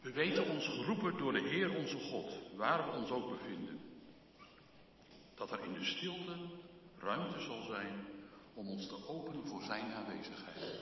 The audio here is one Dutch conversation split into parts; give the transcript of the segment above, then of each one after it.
We weten ons geroepen door de Heer onze God, waar we ons ook bevinden. Dat er in de stilte ruimte zal zijn om ons te openen voor zijn aanwezigheid.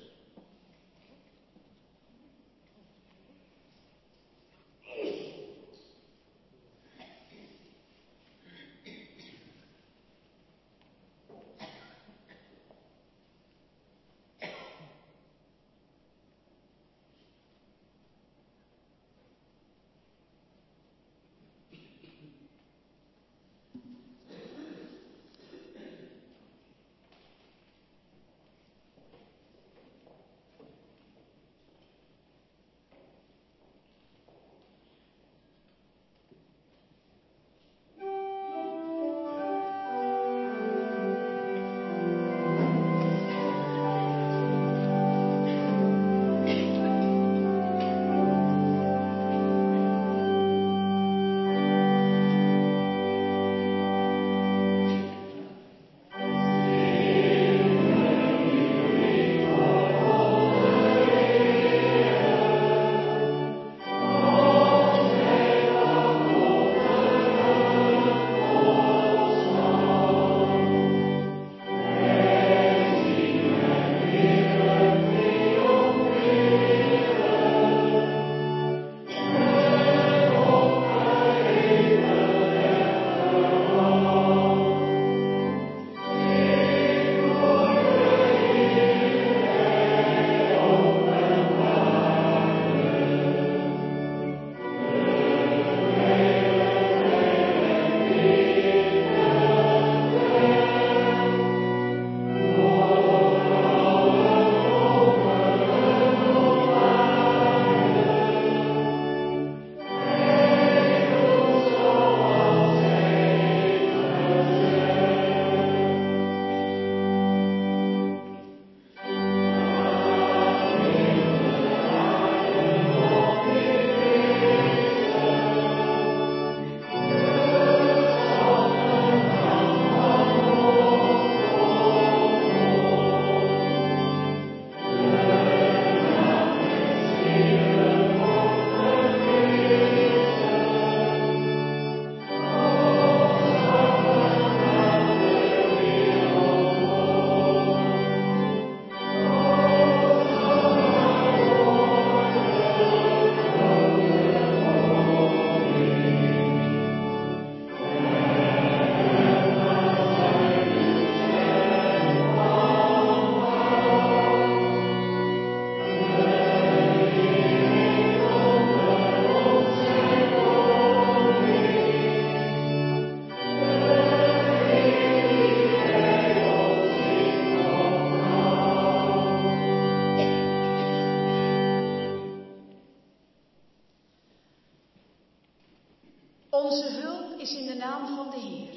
Onze hulp is in de naam van de Heer.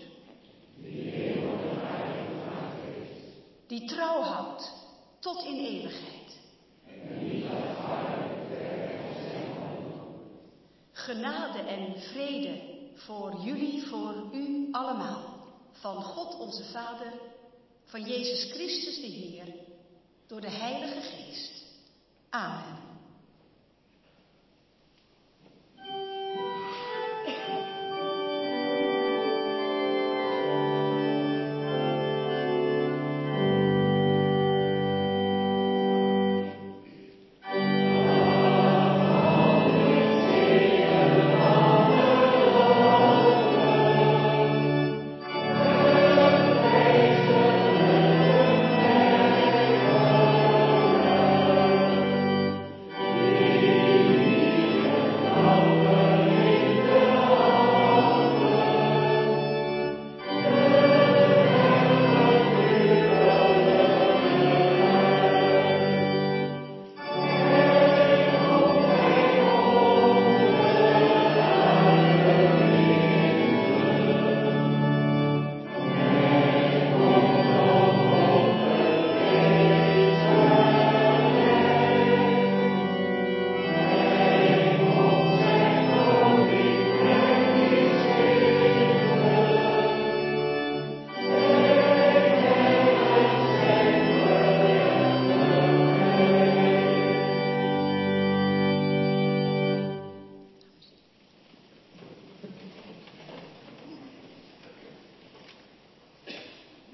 Die trouw houdt tot in eeuwigheid. Genade en vrede voor jullie, voor u allemaal. Van God onze Vader, van Jezus Christus de Heer, door de Heilige Geest. Amen.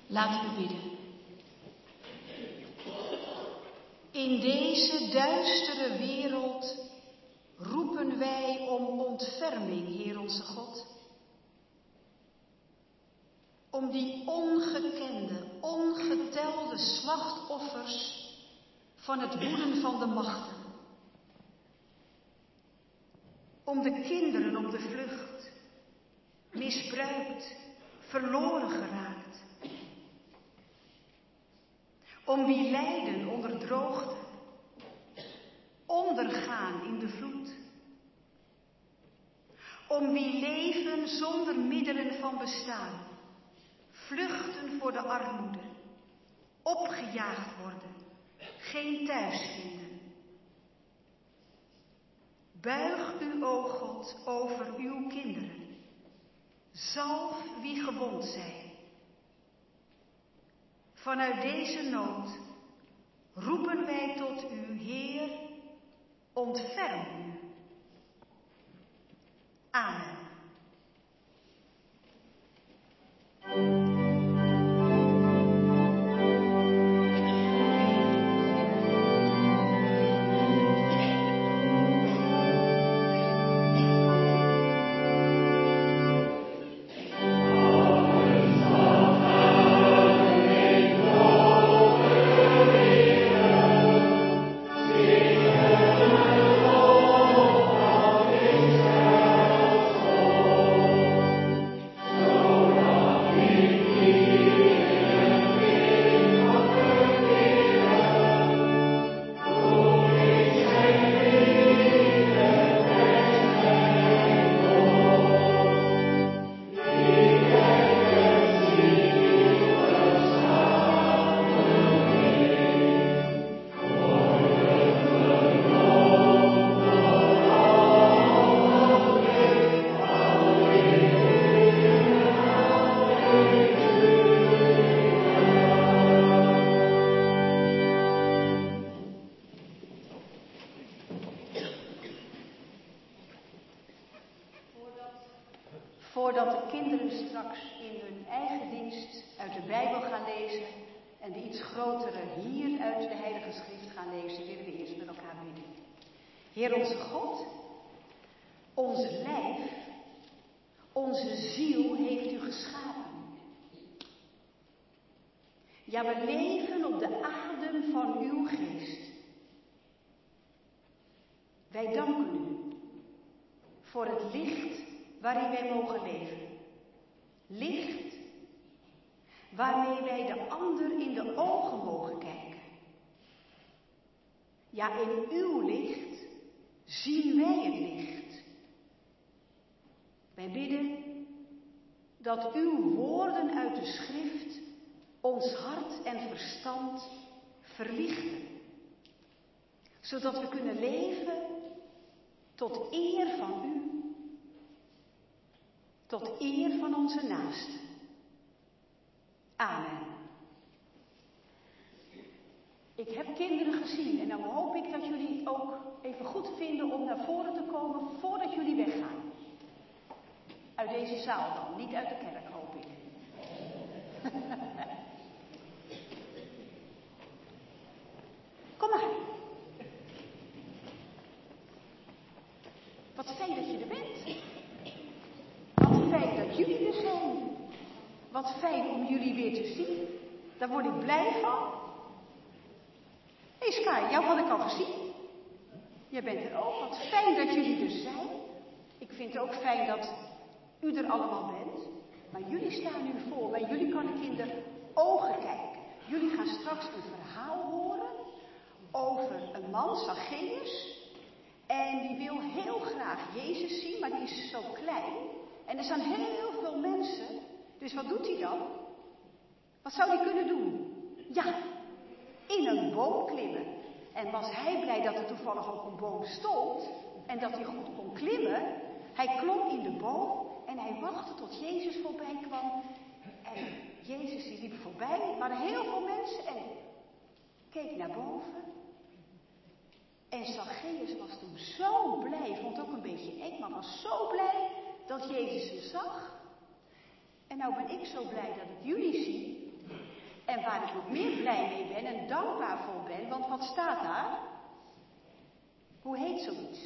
Laten we bidden. In deze duistere wereld roepen wij om ontferming, Heer onze God. Om die ongekende, ongetelde slachtoffers van het woeden van de machten. Om de kinderen op de vlucht, misbruikt, verloren geraakt. Om wie lijden onder droogte, ondergaan in de vloed. Om wie leven zonder middelen van bestaan, vluchten voor de armoede, opgejaagd worden, geen thuis vinden. Buig u, o God, over uw kinderen. Zalf wie gewond zijn. Vanuit deze nood roepen wij tot u, Heer, ontferm u. Amen. Voordat de kinderen straks in hun eigen dienst uit de Bijbel gaan lezen en de iets grotere hier uit de Heilige Schrift gaan lezen, willen we eerst met elkaar bidden. Heer onze God, ons lijf, onze ziel heeft u geschapen. Ja, we leven op de adem van uw geest. Wij danken u voor het licht waarin wij mogen leven. Licht waarmee wij de ander in de ogen mogen kijken. Ja, in uw licht zien wij het licht. Wij bidden dat uw woorden uit de schrift ons hart en verstand verlichten. Zodat we kunnen leven tot eer van u. Tot eer van onze naasten. Amen. Ik heb kinderen gezien en dan hoop ik dat jullie het ook even goed vinden om naar voren te komen voordat jullie weggaan. Uit deze zaal dan, niet uit de kerk hoop ik. Kom maar. Wat fijn dat je er bent. Wat fijn dat jullie er zijn. Wat fijn om jullie weer te zien. Daar word ik blij van. Hé Sky, jou had ik al gezien. Jij bent er ook. Wat fijn dat jullie er zijn. Ik vind het ook fijn dat u er allemaal bent. Maar jullie staan nu voor mij. Jullie kan ik in de ogen kijken. Jullie gaan straks een verhaal horen over een man, Zacchaeus. En die wil heel graag Jezus zien, maar die is zo klein. En er zijn heel veel mensen. Dus wat doet hij dan? Wat zou hij kunnen doen? Ja, in een boom klimmen. En was hij blij dat er toevallig ook een boom stond. En dat hij goed kon klimmen. Hij klom in de boom en hij wachtte tot Jezus voorbij kwam. En Jezus die liep voorbij. Er waren heel veel mensen en keek naar boven. En Zacchaeus was toen zo blij, vond het ook een beetje eng, maar was zo blij dat Jezus hem zag. En nou ben ik zo blij dat ik jullie zie. En waar ik nog meer blij mee ben en dankbaar voor ben, want wat staat daar? Hoe heet zoiets?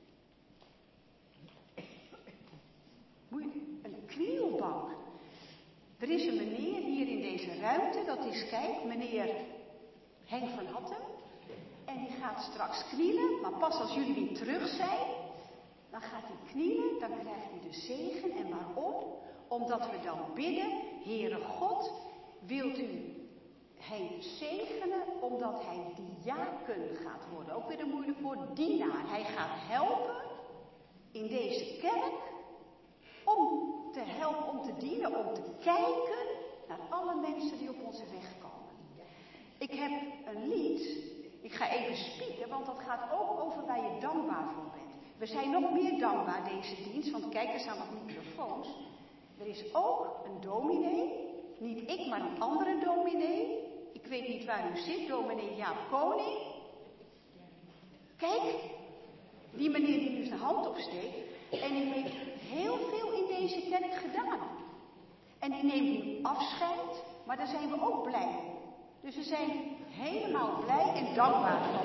Een knielbank. Er is een meneer hier in deze ruimte, dat is, kijk, meneer Henk van Hattem. En die gaat straks knielen, maar pas als jullie weer terug zijn, dan gaat hij knielen, dan krijgt hij de zegen. En waarom? Omdat we dan bidden, Heere God, wilt u Henk zegenen, omdat hij diaken gaat worden. Ook weer een moeilijk woord, dienaar. Hij gaat helpen in deze kerk om te helpen, om te dienen, om te kijken naar alle mensen die op onze weg komen. Ik heb een lied, ik ga even spieken, want dat gaat ook over waar je dankbaar voor bent. We zijn nog meer dankbaar deze dienst, want kijk, er staan wat microfoons. Er is ook een dominee, niet ik, maar een andere dominee. Ik weet niet waar u zit, dominee Jaap Koning. Kijk, die meneer die nu zijn hand opsteekt. En die heeft heel veel in deze kerk gedaan. En die neemt nu afscheid, maar daar zijn we ook blij om. Dus we zijn helemaal blij en dankbaar van.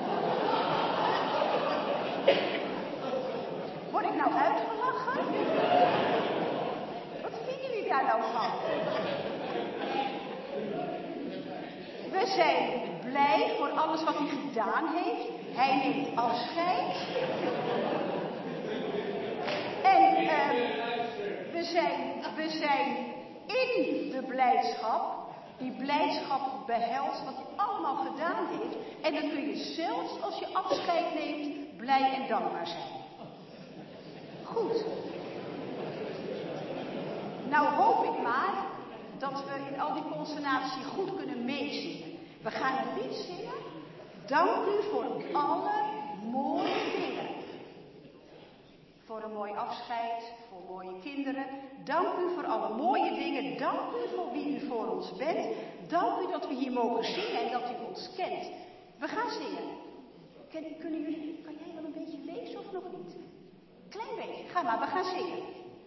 Word ik nou uitgelachen? Wat vinden jullie daar nou van? We zijn blij voor alles wat hij gedaan heeft. Hij neemt afscheid. En we zijn in de blijdschap. Die blijdschap behelst wat hij allemaal gedaan heeft. En dan kun je zelfs als je afscheid neemt blij en dankbaar zijn. Goed. Nou hoop ik maar dat we in al die consternatie goed kunnen meezingen. We gaan een lied zingen. Dank u voor alle mooie dingen. Voor een mooi afscheid, voor mooie kinderen. Dank u voor alle mooie dingen. Dank u voor wie u voor ons bent. Dank u dat we hier mogen zingen en dat u ons kent. We gaan zingen. Kan jij wel een beetje lezen of nog niet? Klein beetje. Ga maar, we gaan zingen.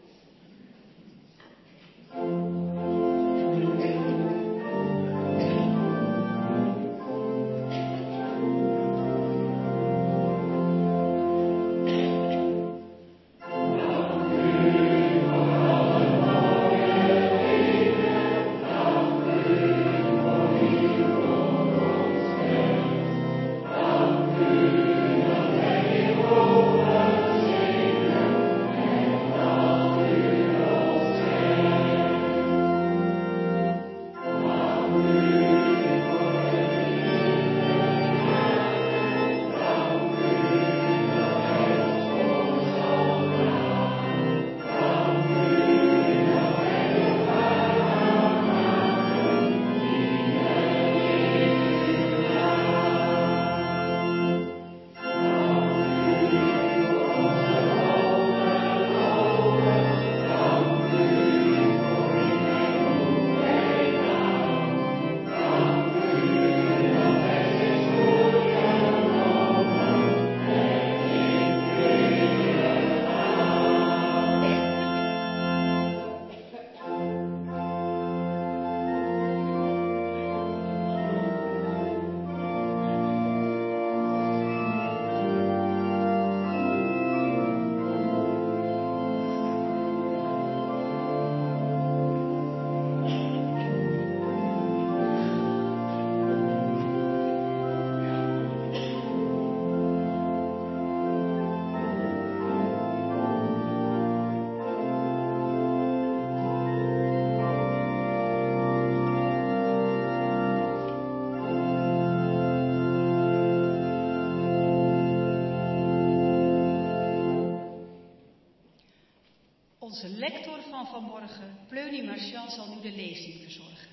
Onze lector van vanmorgen, Pleunie Marchand, zal nu de lezing verzorgen.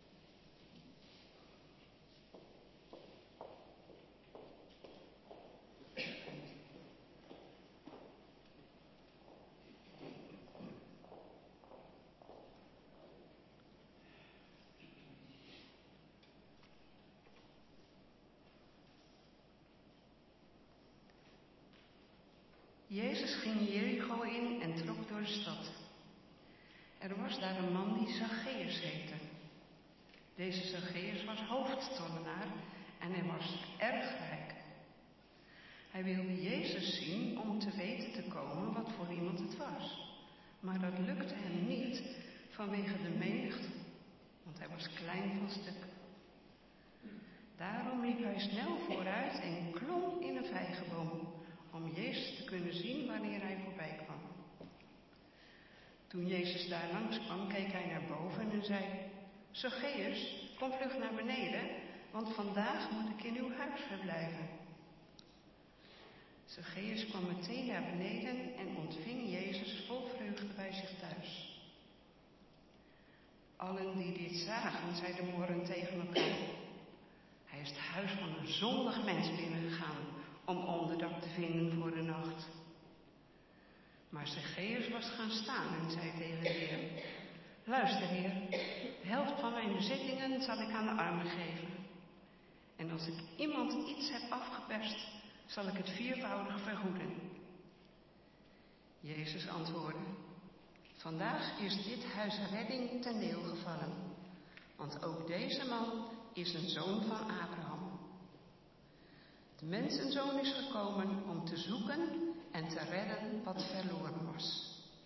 Jezus ging Jericho in en trok door de stad. Er was daar een man die Zacchaeus heette. Deze Zacchaeus was hoofdtollenaar en hij was erg rijk. Hij wilde Jezus zien om te weten te komen wat voor iemand het was. Maar dat lukte hem niet vanwege de menigte, want hij was klein van stuk. Daarom liep hij snel vooruit en klom in een vijgenboom om Jezus te kunnen zien wanneer hij voorbij kwam. Toen Jezus daar langs kwam, keek hij naar boven en zei: Zacchaeus, kom vlug naar beneden, want vandaag moet ik in uw huis verblijven. Zacchaeus kwam meteen naar beneden en ontving Jezus vol vreugde bij zich thuis. Allen die dit zagen, zeiden morrend tegen elkaar: hij is het huis van een zondig mens binnengegaan om onderdak te vinden voor de nacht. Maar Zacchaeus was gaan staan en zei tegen de Heer: luister, Heer, de helft van mijn bezittingen zal ik aan de armen geven. En als ik iemand iets heb afgeperst, zal ik het viervoudig vergoeden. Jezus antwoordde: vandaag is dit huis redding ten deel gevallen, want ook deze man is een zoon van Abraham. De mensenzoon is gekomen om te zoeken en te redden wat verloren was.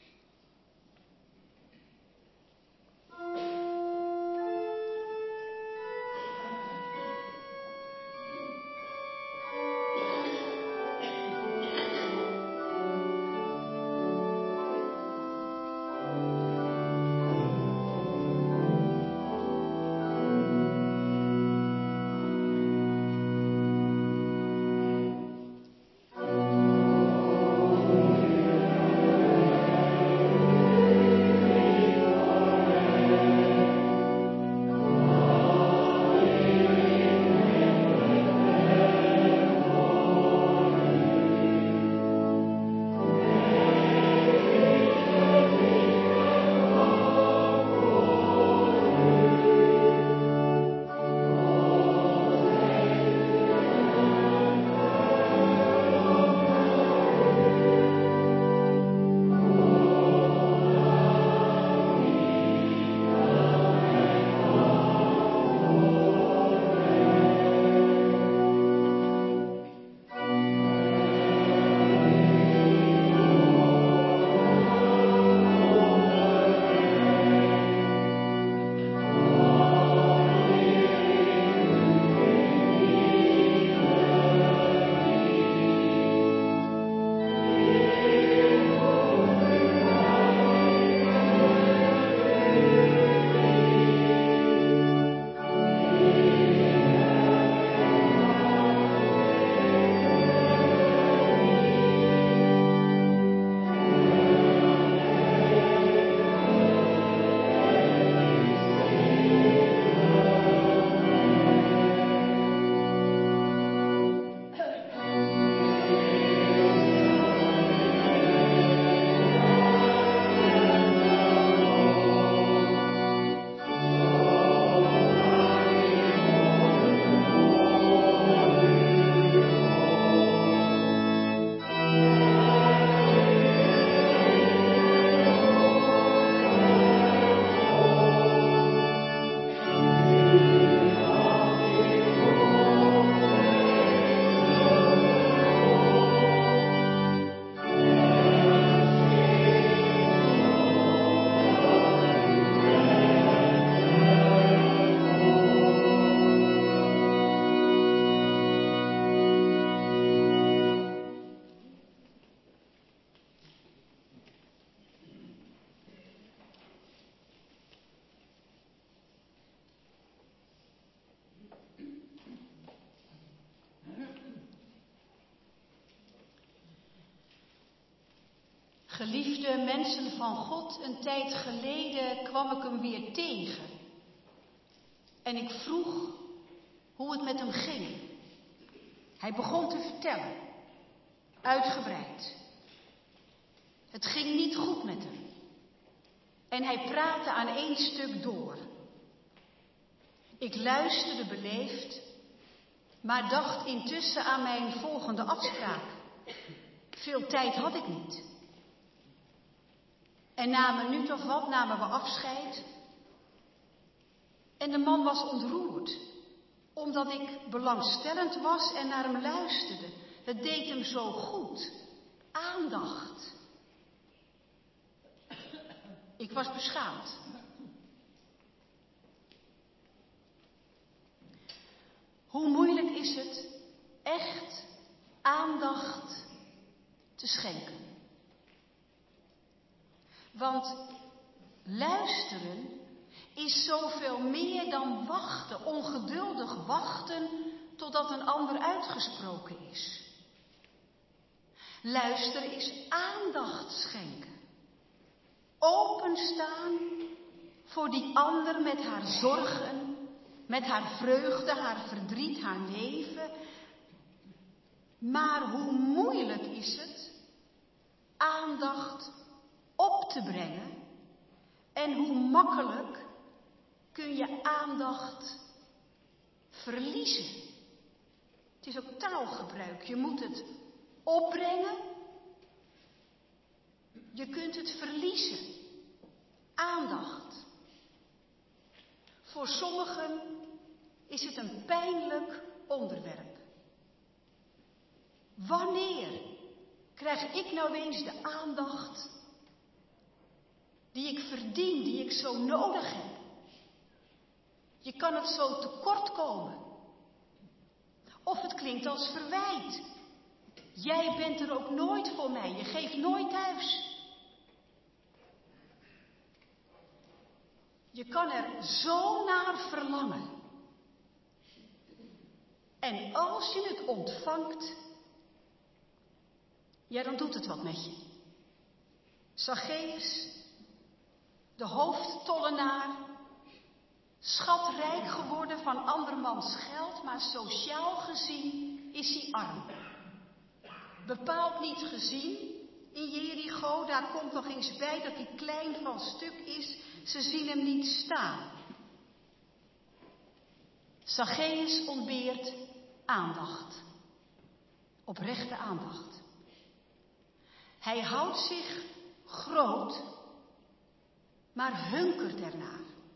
Geliefde mensen van God, een tijd geleden kwam ik hem weer tegen. En ik vroeg hoe het met hem ging. Hij begon te vertellen, uitgebreid. Het ging niet goed met hem. En hij praatte aan één stuk door. Ik luisterde beleefd, maar dacht intussen aan mijn volgende afspraak. Veel tijd had ik niet. En na een minuut of wat namen we afscheid. En de man was ontroerd, omdat ik belangstellend was en naar hem luisterde. Het deed hem zo goed. Aandacht. Ik was beschaamd. Hoe moeilijk is het echt aandacht te schenken? Want luisteren is zoveel meer dan wachten, ongeduldig wachten totdat een ander uitgesproken is. Luisteren is aandacht schenken. Openstaan voor die ander met haar zorgen, met haar vreugde, haar verdriet, haar leven. Maar hoe moeilijk is het aandacht op te brengen en hoe makkelijk kun je aandacht verliezen. Het is ook taalgebruik. Je moet het opbrengen. Je kunt het verliezen. Aandacht. Voor sommigen is het een pijnlijk onderwerp. Wanneer krijg ik nou eens de aandacht die ik verdien, die ik zo nodig heb? Je kan het zo tekort komen. Of het klinkt als verwijt. Jij bent er ook nooit voor mij, je geeft nooit thuis. Je kan er zo naar verlangen. En als je het ontvangt, ja, dan doet het wat met je. Zacchaeus, de hoofdtollenaar, schatrijk geworden van andermans geld, maar sociaal gezien is hij arm. Bepaald niet gezien in Jericho, daar komt nog eens bij dat hij klein van stuk is. Ze zien hem niet staan. Zacchaeus ontbeert aandacht. Oprechte aandacht. Hij houdt zich groot, maar hunkert ernaar.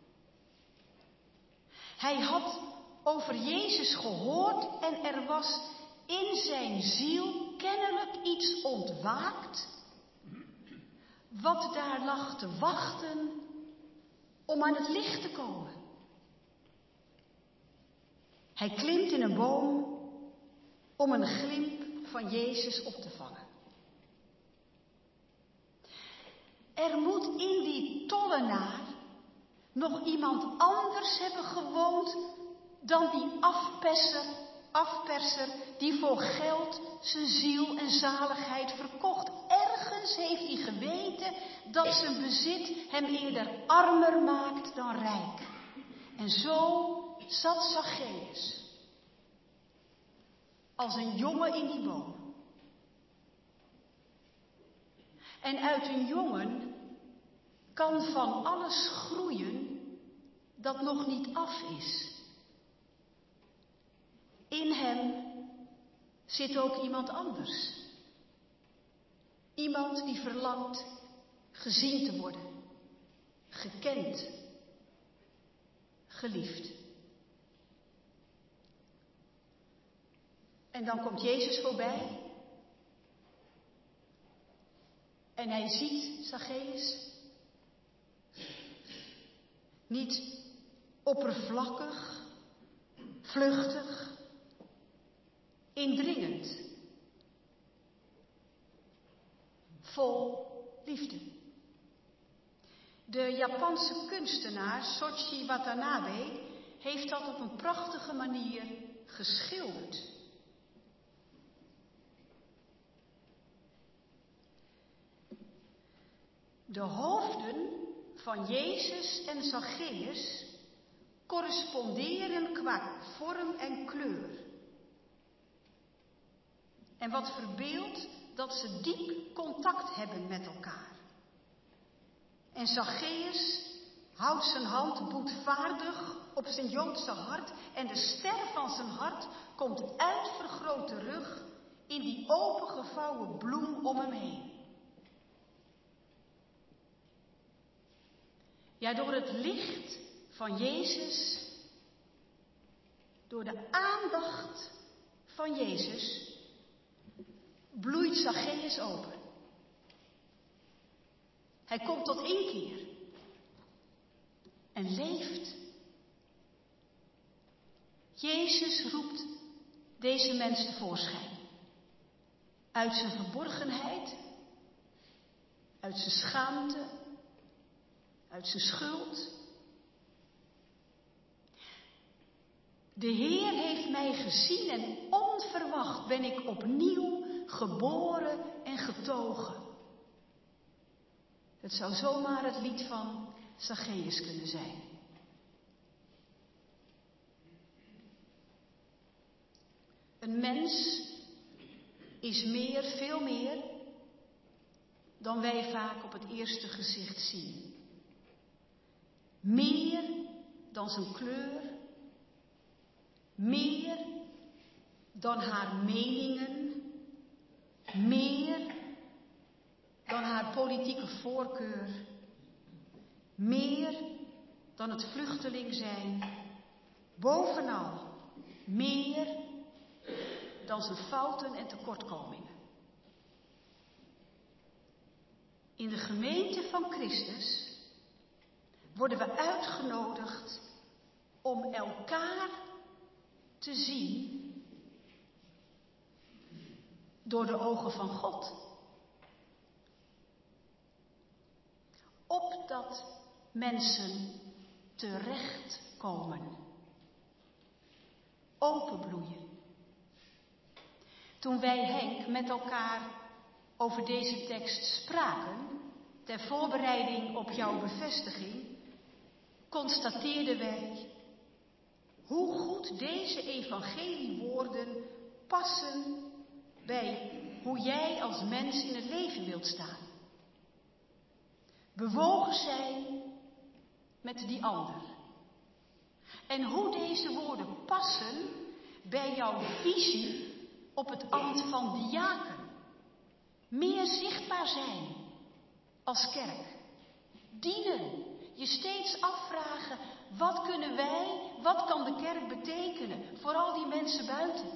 Hij had over Jezus gehoord en er was in zijn ziel kennelijk iets ontwaakt, wat daar lag te wachten om aan het licht te komen. Hij klimt in een boom om een glimp van Jezus op te vangen. Er moet in die tollenaar nog iemand anders hebben gewoond dan die afperser die voor geld zijn ziel en zaligheid verkocht. Ergens heeft hij geweten dat zijn bezit hem eerder armer maakt dan rijk. En zo zat Zacchaeus als een jongen in die boom. En uit een jongen kan van alles groeien dat nog niet af is. In hem zit ook iemand anders. Iemand die verlangt gezien te worden, gekend, geliefd. En dan komt Jezus voorbij. En hij ziet Zacchaeus. Niet oppervlakkig, vluchtig, indringend. Vol liefde. De Japanse kunstenaar Soichi Watanabe heeft dat op een prachtige manier geschilderd. De hoofden van Jezus en Zacchaeus corresponderen qua vorm en kleur. En wat verbeeldt dat ze diep contact hebben met elkaar. En Zacchaeus houdt zijn hand boetvaardig op zijn Joodse hart en de ster van zijn hart komt uitvergroot terug in die opengevouwen bloem om hem heen. Ja, door het licht van Jezus, door de aandacht van Jezus, bloeit Zacchaeus open. Hij komt tot inkeer en leeft. Jezus roept deze mens tevoorschijn. Uit zijn verborgenheid, uit zijn schaamte, uit zijn schuld. De Heer heeft mij gezien en onverwacht ben ik opnieuw geboren en getogen. Het zou zomaar het lied van Zacchaeus kunnen zijn. Een mens is meer, veel meer, dan wij vaak op het eerste gezicht zien. Meer dan zijn kleur, meer dan haar meningen, meer dan haar politieke voorkeur, meer dan het vluchteling zijn, bovenal meer dan zijn fouten en tekortkomingen. In de gemeente van Christus worden we uitgenodigd om elkaar te zien door de ogen van God. Opdat mensen terechtkomen, openbloeien. Toen wij, Henk, met elkaar over deze tekst spraken, ter voorbereiding op jouw bevestiging, constateerden wij hoe goed deze evangeliewoorden passen bij hoe jij als mens in het leven wilt staan. Bewogen zijn met die ander. En hoe deze woorden passen bij jouw visie op het ambt van diaken. Meer zichtbaar zijn als kerk. Dienen. Je steeds afvragen, wat kunnen wij, wat kan de kerk betekenen voor al die mensen buiten?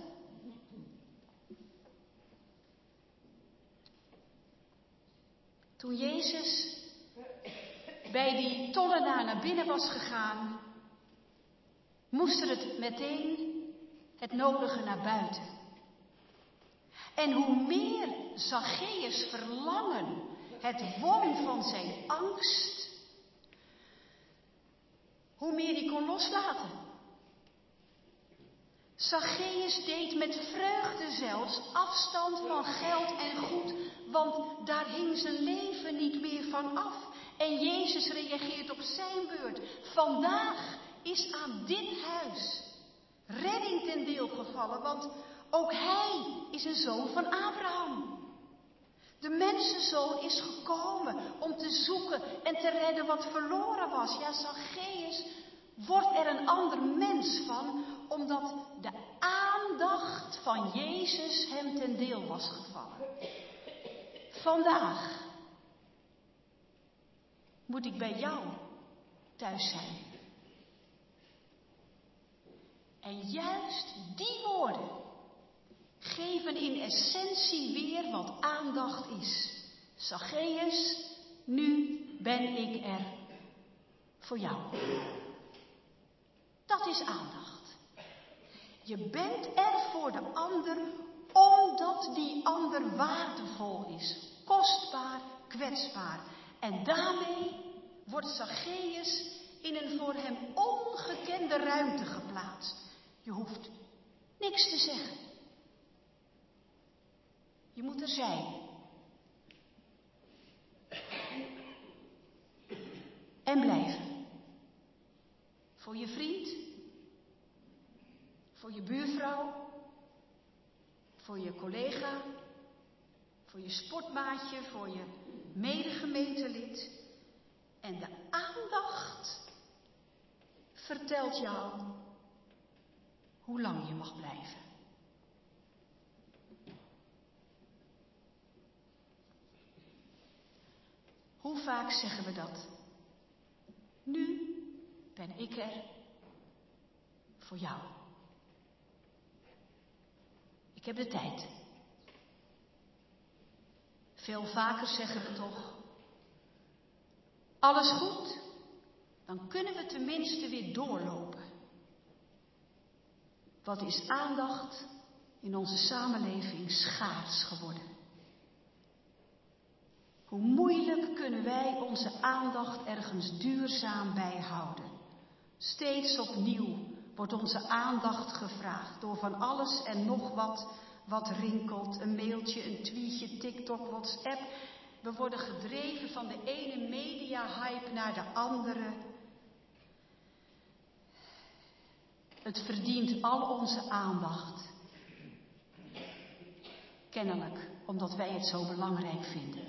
Toen Jezus bij die tollenaar naar binnen was gegaan, moest er het meteen het nodige naar buiten. En hoe meer Zacchaeus verlangen het won van zijn angst, hoe meer hij kon loslaten. Zacchaeus deed met vreugde zelfs afstand van geld en goed, want daar hing zijn leven niet meer van af. En Jezus reageert op zijn beurt. Vandaag is aan dit huis redding ten deel gevallen, want ook hij is een zoon van Abraham. De mensenzoon is gekomen om te zoeken en te redden wat verloren was. Ja, Zacchaeus wordt er een ander mens van, omdat de aandacht van Jezus hem ten deel was gevallen. Vandaag moet ik bij jou thuis zijn. En juist die woorden geven in essentie weer wat aandacht is. Zacchaeus, nu ben ik er voor jou. Dat is aandacht. Je bent er voor de ander omdat die ander waardevol is. Kostbaar, kwetsbaar. En daarmee wordt Zacchaeus in een voor hem ongekende ruimte geplaatst. Je hoeft niks te zeggen. Je moet er zijn. En blijven. Voor je vriend. Voor je buurvrouw. Voor je collega. Voor je sportmaatje. Voor je medegemeentelid. En de aandacht vertelt jou hoe lang je mag blijven. Hoe vaak zeggen we dat? Nu ben ik er voor jou. Ik heb de tijd. Veel vaker zeggen we toch, alles goed, dan kunnen we tenminste weer doorlopen. Wat is aandacht in onze samenleving schaars geworden? Hoe moeilijk kunnen wij onze aandacht ergens duurzaam bijhouden? Steeds opnieuw wordt onze aandacht gevraagd door van alles en nog wat rinkelt. Een mailtje, een tweetje, TikTok, WhatsApp. We worden gedreven van de ene media-hype naar de andere. Het verdient al onze aandacht. Kennelijk, omdat wij het zo belangrijk vinden.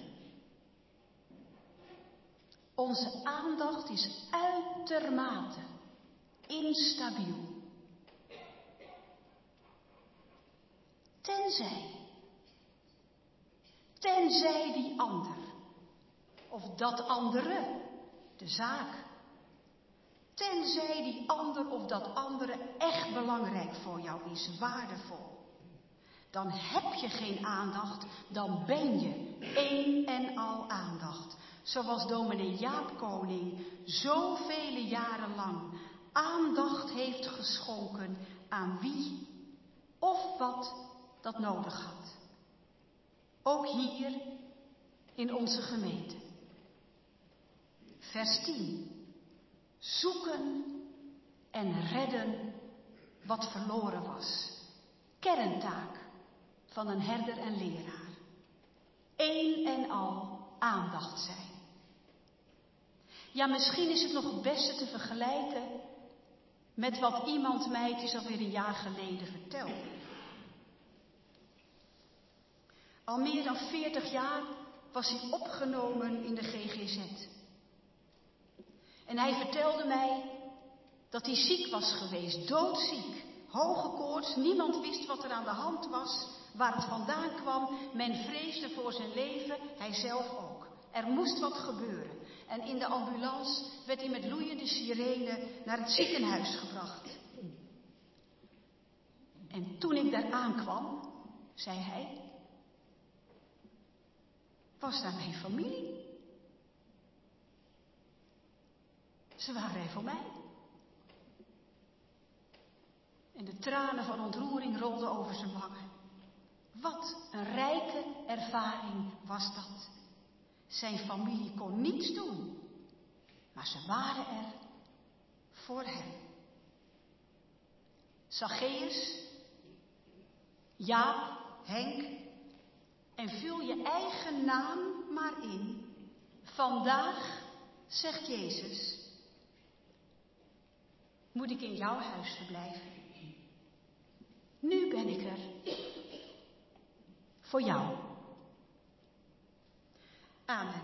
Onze aandacht is uitermate instabiel. Tenzij die ander, of dat andere, de zaak. Tenzij die ander of dat andere echt belangrijk voor jou is, waardevol. Dan heb je geen aandacht, dan ben je één en al aandacht. Zoals dominee Jaap Koning zoveel jaren lang aandacht heeft geschonken aan wie of wat dat nodig had. Ook hier in onze gemeente. Vers 10. Zoeken en redden wat verloren was. Kerntaak van een herder en leraar. Eén en al aandacht zijn. Ja, misschien is het nog het beste te vergelijken met wat iemand mij, het is alweer een jaar geleden, vertelde. Al meer dan 40 jaar was hij opgenomen in de GGZ. En hij vertelde mij dat hij ziek was geweest, doodziek. Hoge koorts, niemand wist wat er aan de hand was, waar het vandaan kwam. Men vreesde voor zijn leven, hij zelf ook. Er moest wat gebeuren. En in de ambulance werd hij met loeiende sirene naar het ziekenhuis gebracht. En toen ik daar aankwam, zei hij, was daar mijn familie. Ze waren er voor mij. En de tranen van ontroering rolden over zijn wangen. Wat een rijke ervaring was dat. Zijn familie kon niets doen, maar ze waren er voor hem. Zacchaeus, Jaap, Henk, en vul je eigen naam maar in. Vandaag, zegt Jezus, moet ik in jouw huis verblijven. Nu ben ik er voor jou. Amen.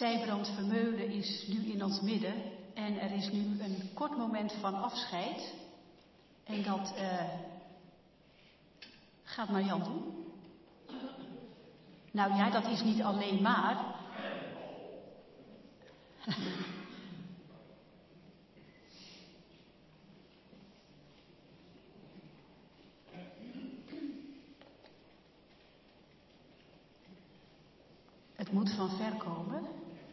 Sijbrand Vermeulen is nu in ons midden en er is nu een kort moment van afscheid. En dat gaat Marjan doen. Nou ja, dat is niet alleen maar. Het moet van ver komen.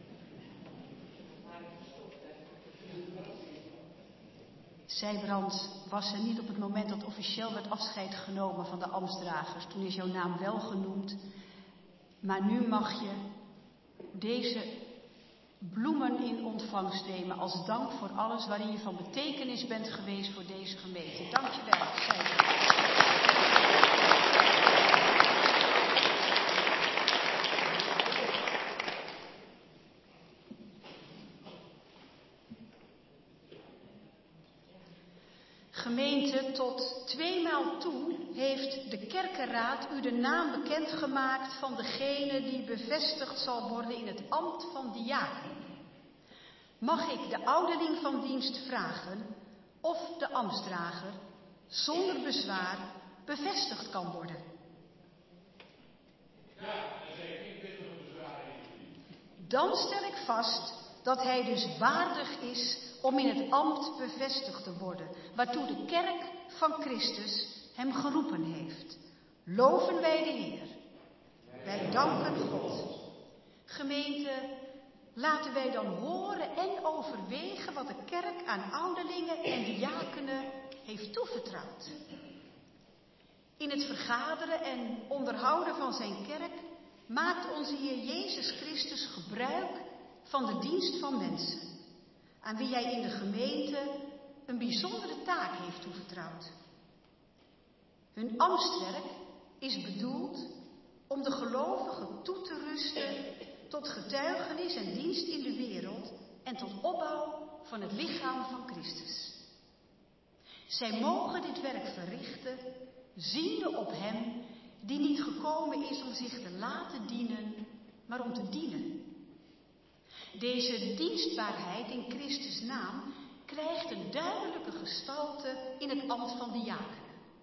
Sijbrand was er niet op het moment dat officieel werd afscheid genomen van de ambtsdragers. Toen is jouw naam wel genoemd. Maar nu mag je deze bloemen in ontvangst nemen als dank voor alles waarin je van betekenis bent geweest voor deze gemeente. Dank je wel, Sijbrand. Gemeente, tot 2 maal toe heeft de kerkenraad u de naam bekendgemaakt van degene die bevestigd zal worden in het ambt van diaken. Mag ik de ouderling van dienst vragen of de ambtsdrager zonder bezwaar bevestigd kan worden? Ja, er zijn geen pittige bezwaren ingediend. Dan stel ik vast dat hij dus waardig is om in het ambt bevestigd te worden, waartoe de kerk van Christus hem geroepen heeft. Loven wij de Heer. Wij danken God. Gemeente, laten wij dan horen en overwegen wat de kerk aan ouderlingen en diakenen heeft toevertrouwd. In het vergaderen en onderhouden van zijn kerk maakt onze Heer Jezus Christus gebruik van de dienst van mensen, aan wie hij in de gemeente een bijzondere taak heeft toevertrouwd. Hun ambtswerk is bedoeld om de gelovigen toe te rusten tot getuigenis en dienst in de wereld en tot opbouw van het lichaam van Christus. Zij mogen dit werk verrichten, ziende op hem die niet gekomen is om zich te laten dienen, maar om te dienen. Deze dienstbaarheid in Christus' naam krijgt een duidelijke gestalte in het ambt van diakenen.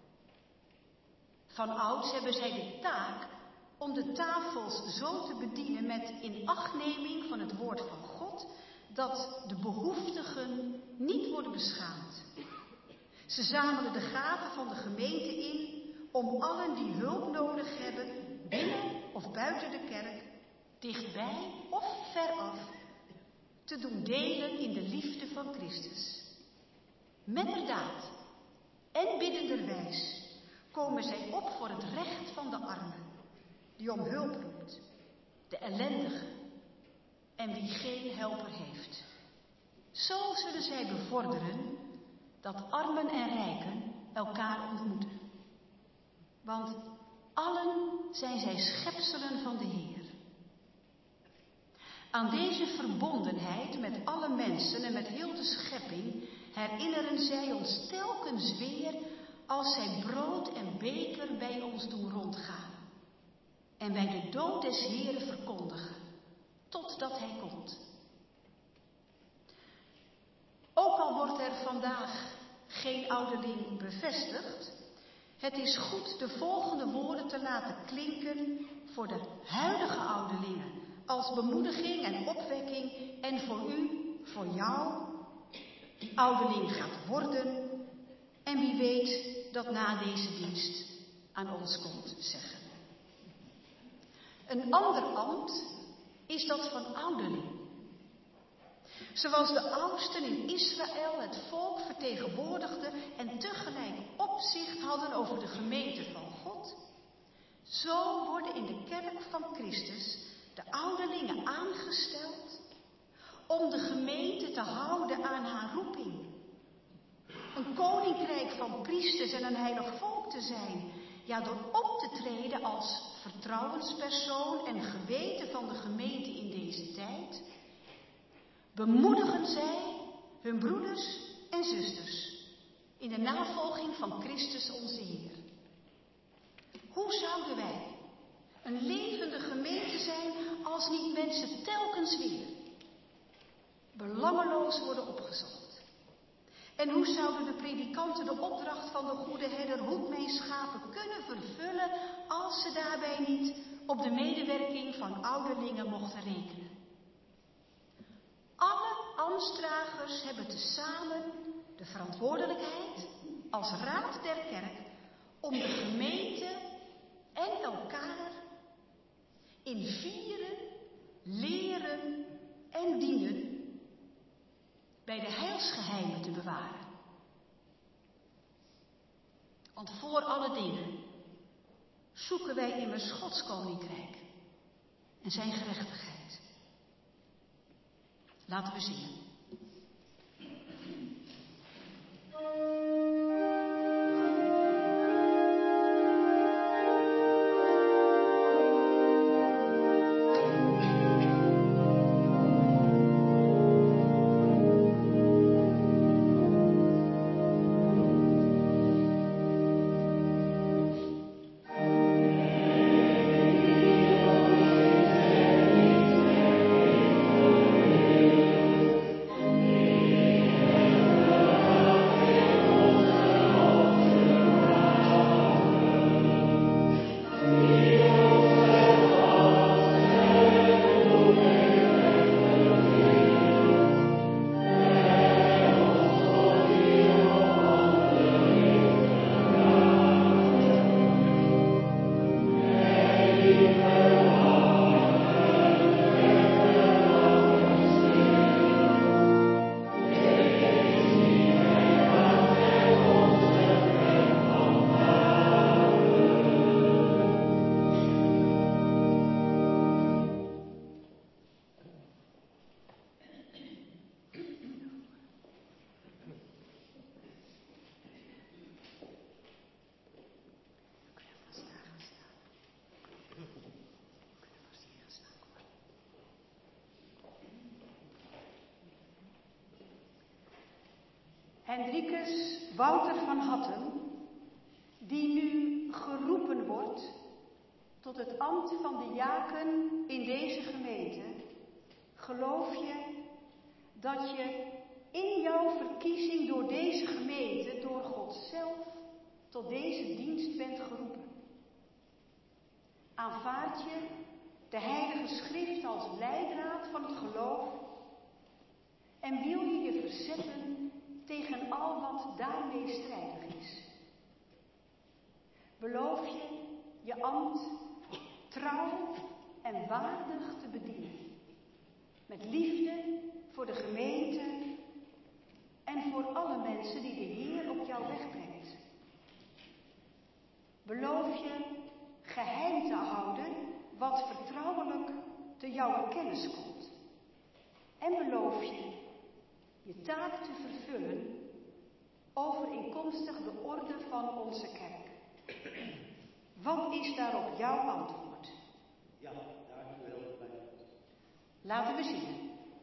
Van ouds hebben zij de taak om de tafels zo te bedienen met inachtneming van het woord van God, dat de behoeftigen niet worden beschaamd. Ze zamelen de gaven van de gemeente in om allen die hulp nodig hebben, binnen of buiten de kerk, dichtbij of veraf, te doen delen in de liefde van Christus. Metterdaad en biddenderwijs komen zij op voor het recht van de armen, die om hulp roept, de ellendige en wie geen helper heeft. Zo zullen zij bevorderen dat armen en rijken elkaar ontmoeten. Want allen zijn zij schepselen van de Heer. Aan deze verbondenheid met alle mensen en met heel de schepping herinneren zij ons telkens weer als zij brood en beker bij ons doen rondgaan en wij de dood des Heeren verkondigen, totdat hij komt. Ook al wordt er vandaag geen ouderling bevestigd, het is goed de volgende woorden te laten klinken voor de huidige ouderlingen, als bemoediging en opwekking en voor u, voor jou, die ouderling gaat worden en wie weet dat na deze dienst aan ons komt zeggen. Een ander ambt is dat van ouderling. Zoals de oudsten in Israël het volk vertegenwoordigden en tegelijk opzicht hadden over de gemeente van God, zo worden in de kerk van Christus de ouderlingen aangesteld om de gemeente te houden aan haar roeping. Een koninkrijk van priesters en een heilig volk te zijn, ja, door op te treden als vertrouwenspersoon en geweten van de gemeente in deze tijd, bemoedigen zij hun broeders en zusters in de navolging van Christus onze Heer. Hoe zouden wij een levende gemeente zijn als niet mensen telkens weer belangeloos worden opgezocht? En hoe zouden de predikanten de opdracht van de goede herder hoed mijn schapen kunnen vervullen als ze daarbij niet op de medewerking van ouderlingen mochten rekenen? Alle ambtsdragers hebben tezamen de verantwoordelijkheid als raad der kerk om de gemeente en elkaar in vieren, leren en dienen bij de heilsgeheimen te bewaren. Want voor alle dingen zoeken wij immers Gods koninkrijk en zijn gerechtigheid. Laten we zingen. Hendrikus Wouter van Hattem, die nu geroepen wordt tot het ambt van de diaken in deze gemeente, geloof je dat je in jouw verkiezing door deze gemeente, door God zelf, tot deze dienst bent geroepen? Aanvaard je de Heilige Schrift als leidraad van het geloof en wil je je verzetten tegen al wat daarmee strijdig is? Beloof je je ambt trouw en waardig te bedienen, met liefde voor de gemeente en voor alle mensen die de Heer op jouw weg brengt? Beloof je geheim te houden wat vertrouwelijk te jouw kennis komt? En beloof je je taak te vervullen overeenkomstig de orde van onze kerk? Wat is daarop jouw antwoord? Ja, dank u wel. Laten we zingen.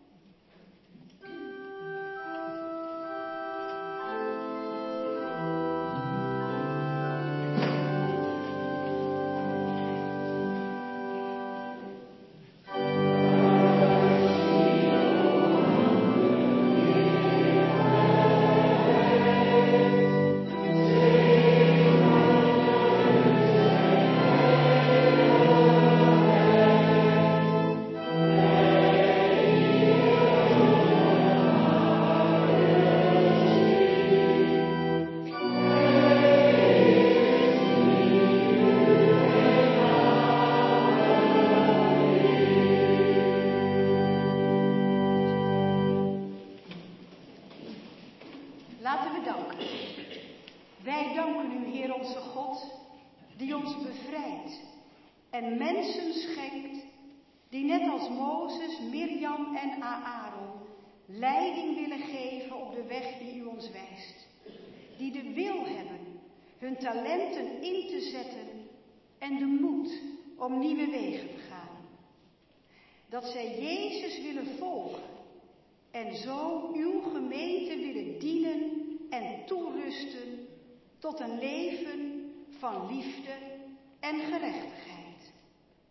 Laten we danken. Wij danken u, Heer onze God, die ons bevrijdt en mensen schenkt die net als Mozes, Mirjam en Aaron leiding willen geven op de weg die u ons wijst. Die de wil hebben hun talenten in te zetten en de moed om nieuwe wegen te gaan. Dat zij Jezus willen volgen en zo uw gemeente willen dienen en toerusten tot een leven van liefde en gerechtigheid.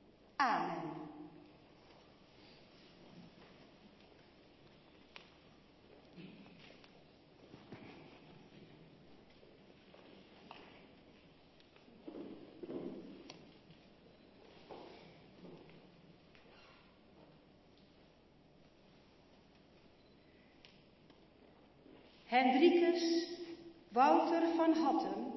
Amen. Hendrikus Wouter van Hattem,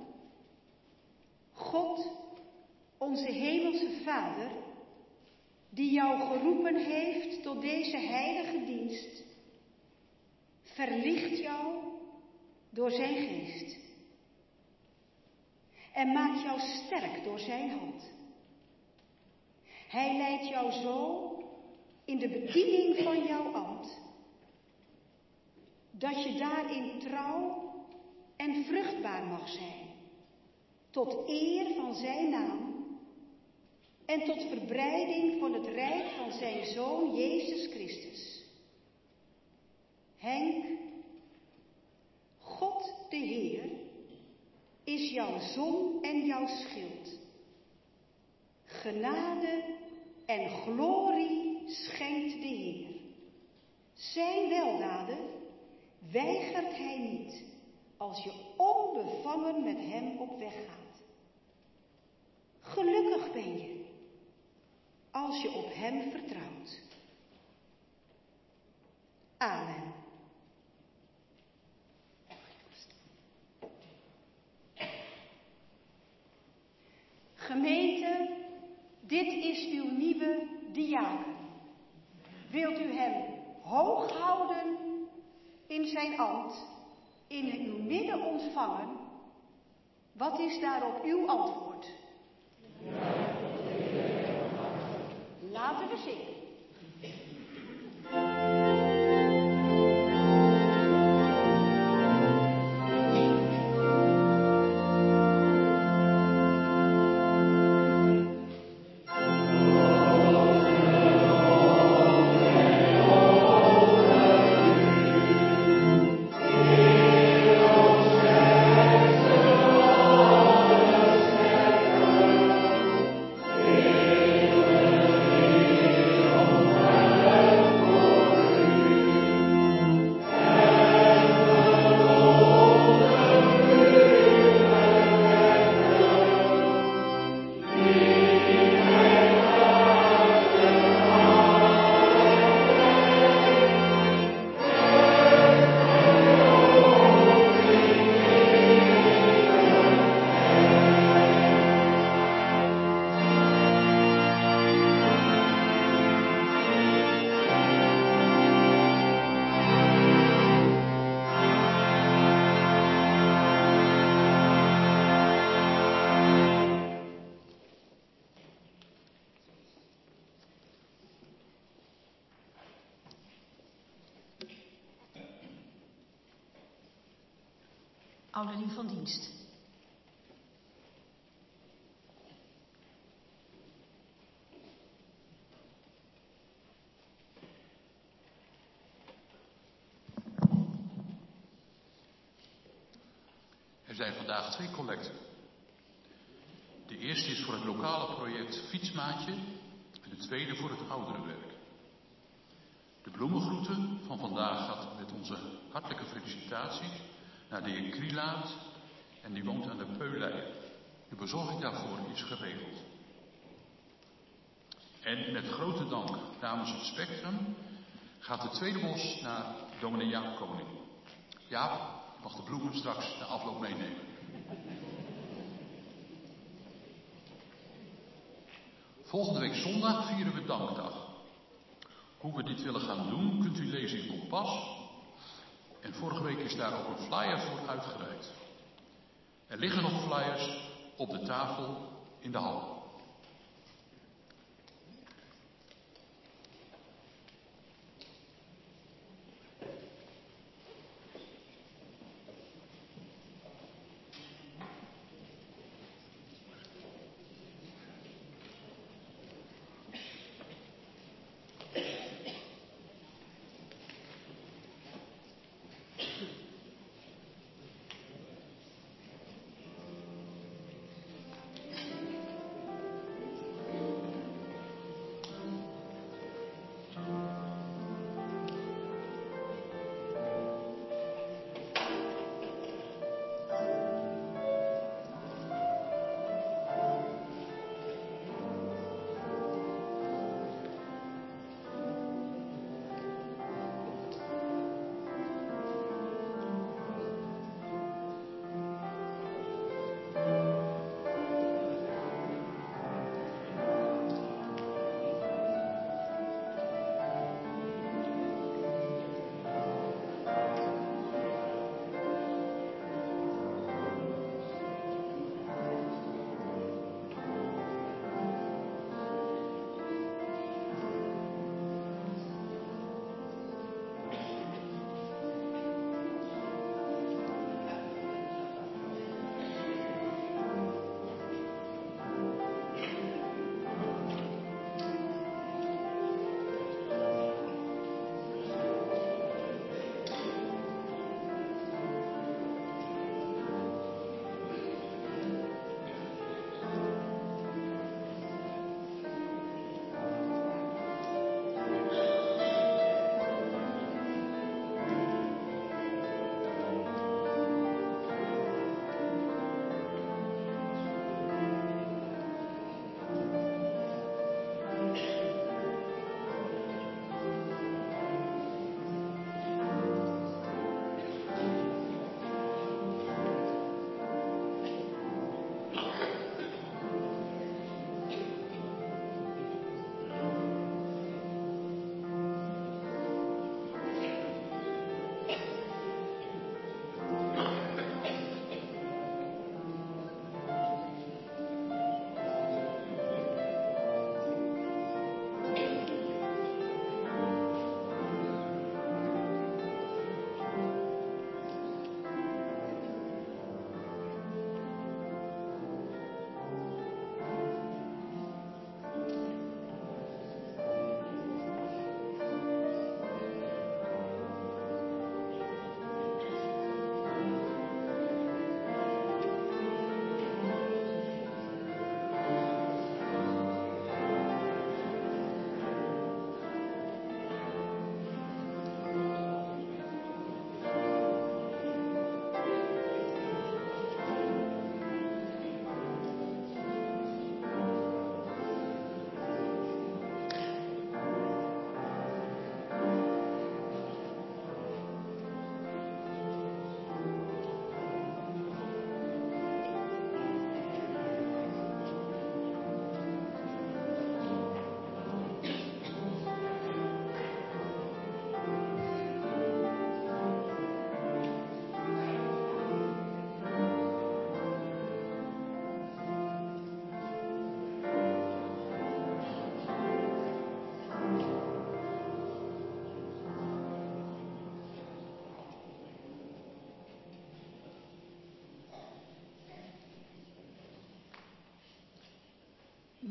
God, onze hemelse Vader, die jou geroepen heeft tot deze heilige dienst, verlicht jou door zijn geest en maakt jou sterk door zijn hand. Hij leidt jou zo in de bediening van jouw ambt, dat je daarin trouw en vruchtbaar mag zijn, tot eer van zijn naam en tot verbreiding van het rijk van zijn Zoon Jezus Christus. Henk, God de Heer is jouw zon en jouw schild. Genade en glorie schenkt de Heer. Zijn weldaden weigert hij niet als je onbevangen met hem op weg gaat. Gelukkig ben je als je op hem vertrouwt. Amen. Gemeente, dit is uw nieuwe diaken. Wilt u hem hoog houden in zijn ambt, in uw midden ontvangen? Wat is daarop uw antwoord? Laten we zingen. Ouderling van dienst. Er zijn vandaag 2 collecten. De eerste is voor het lokale project Fietsmaatje en de tweede voor het ouderenwerk. De bloemengroeten van vandaag gaat met onze hartelijke felicitatie naar de heer Krielaat en die woont aan de Peulei. De bezorging daarvoor is geregeld. En met grote dank namens het Spectrum gaat de tweede bos naar dominee Jaap Koning. Jaap, je mag de bloemen straks na afloop meenemen. Volgende week zondag vieren we Dankdag. Hoe we dit willen gaan doen kunt u lezen in Kompas. En vorige week is daar ook een flyer voor uitgereikt. Er liggen nog flyers op de tafel in de hal.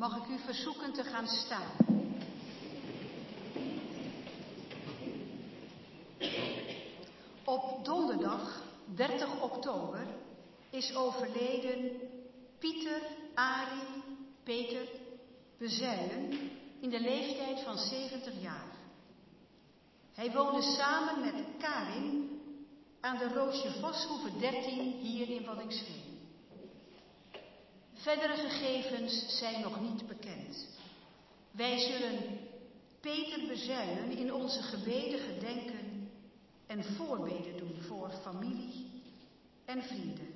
mag ik u verzoeken te gaan staan. Op donderdag 30 oktober is overleden Pieter Arie Peter Bezuilen in de leeftijd van 70 jaar. Hij woonde samen met Karin aan de Roosje Voshoeve 13 hier in Waddinxveen. Verdere gegevens zijn nog niet bekend. Wij zullen Peter Bezuilen in onze gebeden gedenken en voorbeden doen voor familie en vrienden.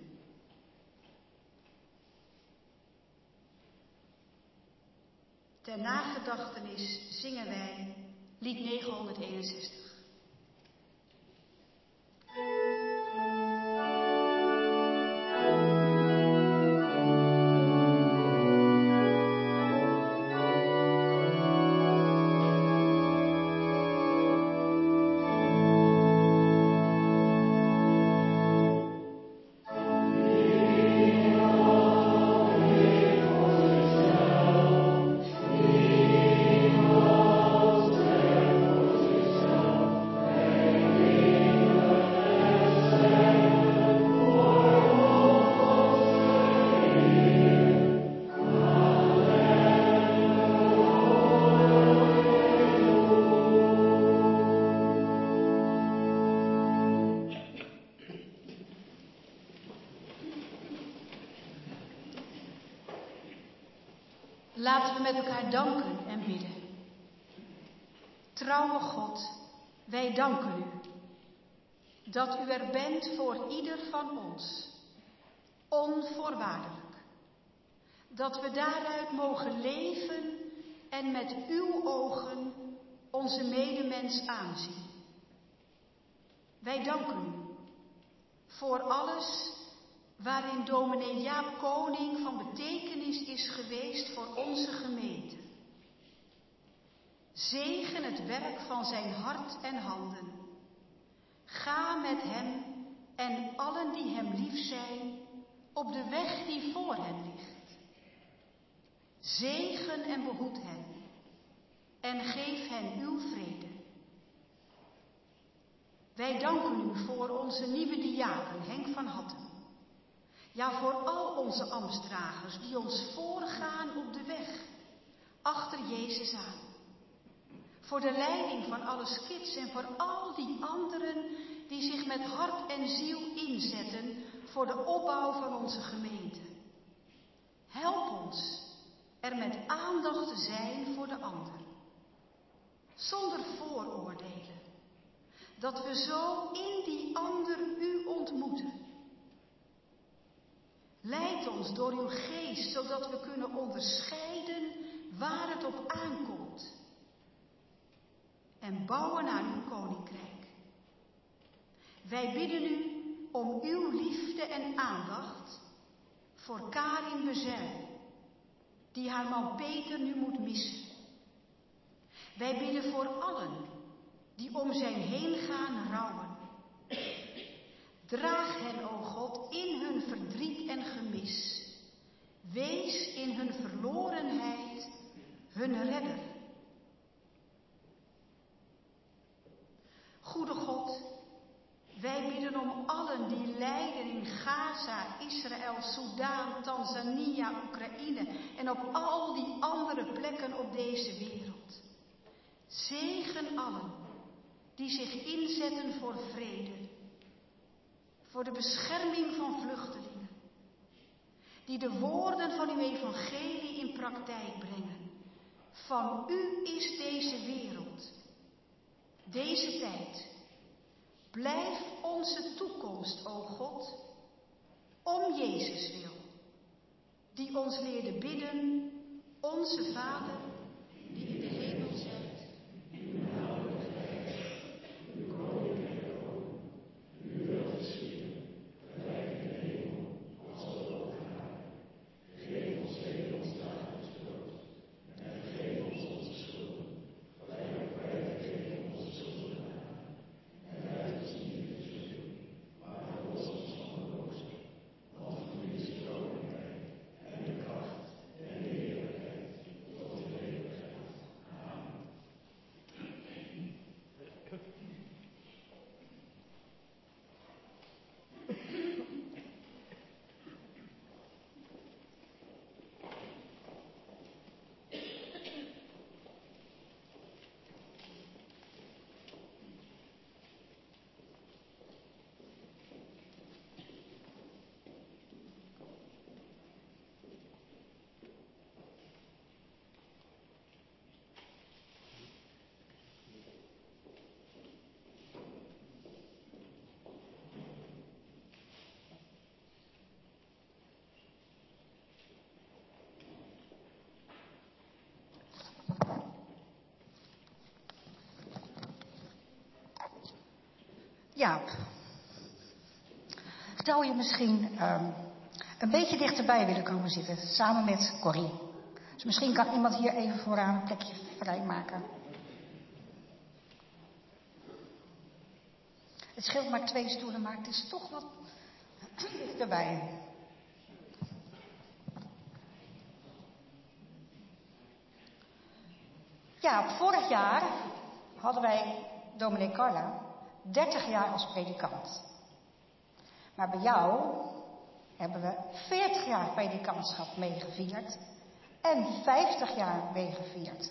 Ter nagedachtenis zingen wij lied 961. Laten we met elkaar danken en bidden. Trouwe God, wij danken u dat u er bent voor ieder van ons, onvoorwaardelijk. Dat we daaruit mogen leven en met uw ogen onze medemens aanzien. Wij danken u voor alles waarin dominee Jaap Koning van betekenis is geweest voor onze gemeente. Zegen het werk van zijn hart en handen. Ga met hem en allen die hem lief zijn op de weg die voor hen ligt. Zegen en behoed hen en geef hen uw vrede. Wij danken u voor onze nieuwe diaken Henk van Hattem. Ja, voor al onze ambtsdragers die ons voorgaan op de weg, achter Jezus aan. Voor de leiding van alle skids en voor al die anderen die zich met hart en ziel inzetten voor de opbouw van onze gemeente. Help ons er met aandacht te zijn voor de ander. Zonder vooroordelen. Dat we zo in die ander u ontmoeten. Leid ons door uw geest, zodat we kunnen onderscheiden waar het op aankomt. En bouwen aan uw koninkrijk. Wij bidden u om uw liefde en aandacht voor Karin Bezuilen, die haar man Peter nu moet missen. Wij bidden voor allen die om zijn heengaan rouwen. Draag hen, o God, in hun verdriet en gemis. Wees in hun verlorenheid hun redder. Goede God, wij bidden om allen die lijden in Gaza, Israël, Soudaan, Tanzania, Oekraïne en op al die andere plekken op deze wereld. Zegen allen die zich inzetten voor vrede, voor de bescherming van vluchtelingen, die de woorden van uw evangelie in praktijk brengen. Van u is deze wereld, deze tijd. Blijf onze toekomst, o God, om Jezus wil, die ons leerde bidden, onze Vader, die in de hemel zijt. Jaap, zou je misschien een beetje dichterbij willen komen zitten, samen met Corrie? Dus misschien kan iemand hier even vooraan een plekje vrijmaken. Het scheelt maar 2 stoelen, maar het is toch wat dichterbij. Ja, vorig jaar hadden wij dominee Carla 30 jaar als predikant. Maar bij jou hebben we 40 jaar predikantschap meegevierd en 50 jaar meegevierd.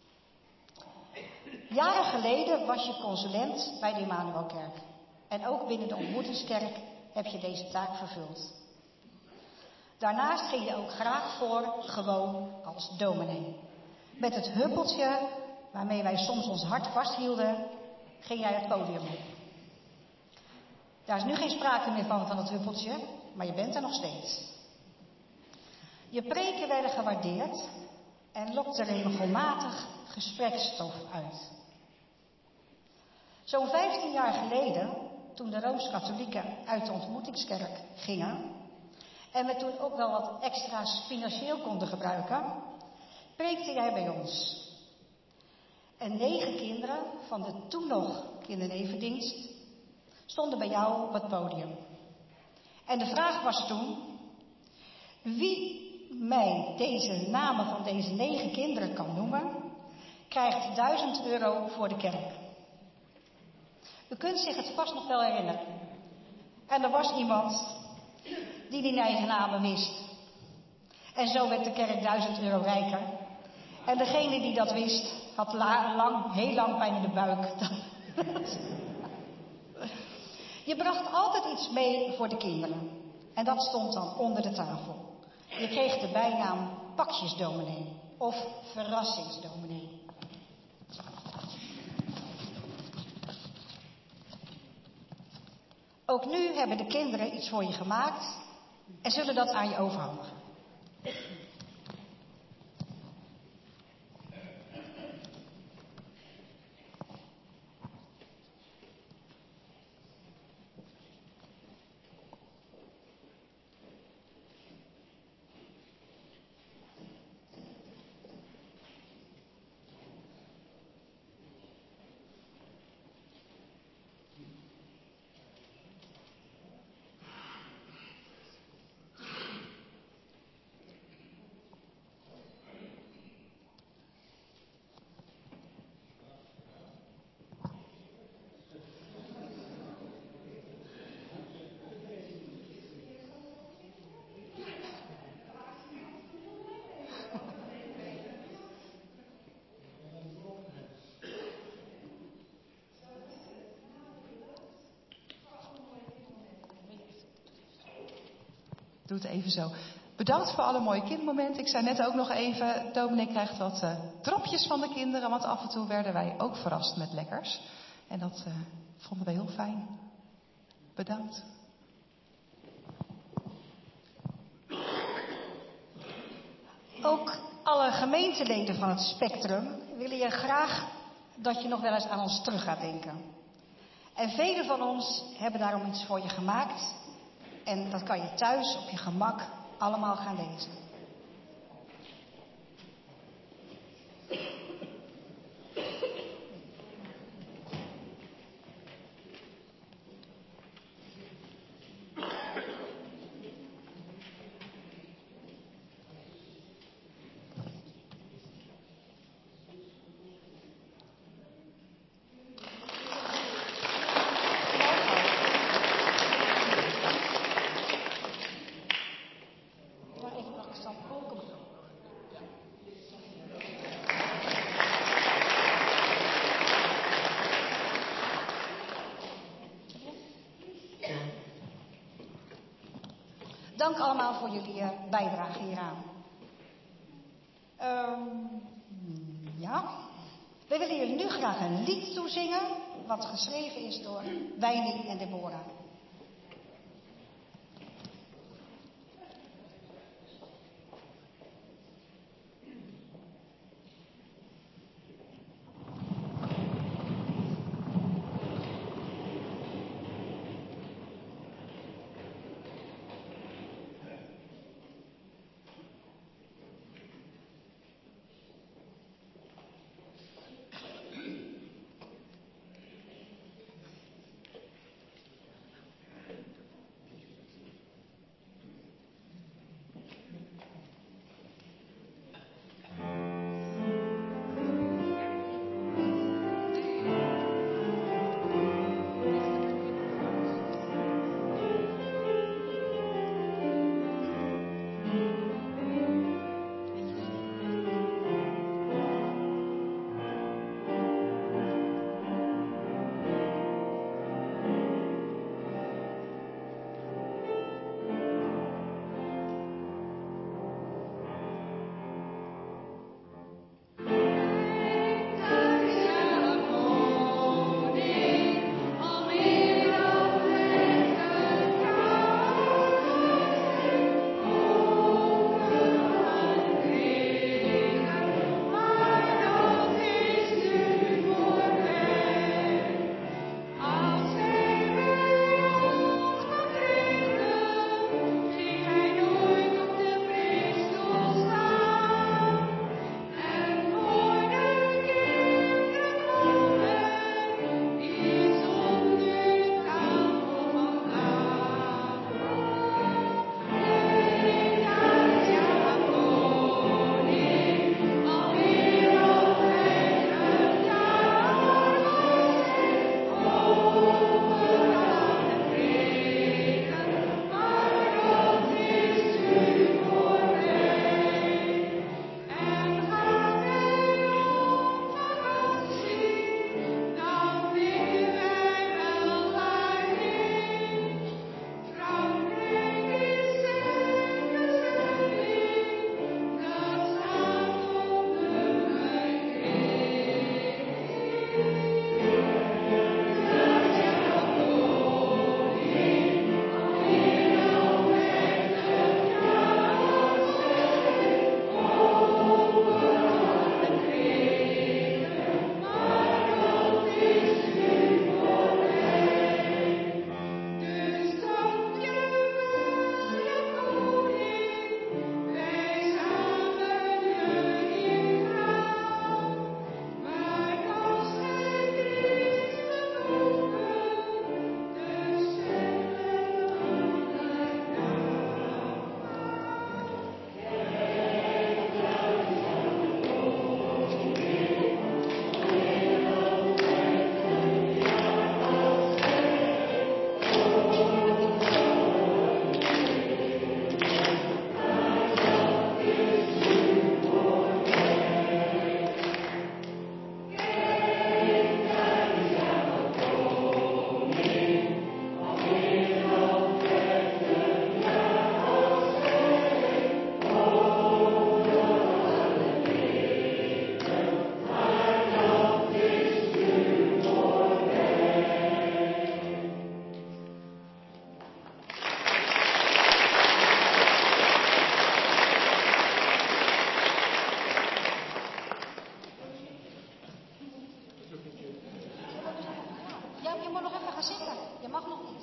Jaren geleden was je consulent bij de Immanuelkerk. En ook binnen de ontmoetingskerk heb je deze taak vervuld. Daarnaast ging je ook graag voor, gewoon als dominee. Met het huppeltje waarmee wij soms ons hart vasthielden, ging jij het podium op. Daar is nu geen sprake meer van het huppeltje, maar je bent er nog steeds. Je preken werden gewaardeerd en lokte regelmatig gespreksstof uit. Zo'n 15 jaar geleden, toen de Rooms-Katholieken uit de ontmoetingskerk gingen en we toen ook wel wat extra's financieel konden gebruiken, preekte jij bij ons. En 9 kinderen van de toen nog kindernevendienst stonden bij jou op het podium. En de vraag was toen: wie mij deze namen van deze 9 kinderen kan noemen, krijgt €1000 voor de kerk. U kunt zich het vast nog wel herinneren. En er was iemand die 9 namen wist. En zo werd de kerk €1000 rijker. En degene die dat wist, had heel lang pijn in de buik. Je bracht altijd iets mee voor de kinderen. En dat stond dan onder de tafel. Je kreeg de bijnaam pakjesdominee of verrassingsdominee. Ook nu hebben de kinderen iets voor je gemaakt en zullen dat aan je overhandigen. Doe het even zo. Bedankt voor alle mooie kindmomenten. Ik zei net ook nog even, dominee krijgt wat dropjes van de kinderen, want af en toe werden wij ook verrast met lekkers. En dat vonden we heel fijn. Bedankt. Ook alle gemeenteleden van het Spectrum willen je graag dat je nog wel eens aan ons terug gaat denken. En velen van ons hebben daarom iets voor je gemaakt. En dat kan je thuis op je gemak allemaal gaan lezen. Dank allemaal voor jullie bijdrage hieraan. Ja, we willen jullie nu graag een lied toezingen, wat geschreven is door Wijning en Deborah. moet nog even gaan zitten. Je mag nog niet.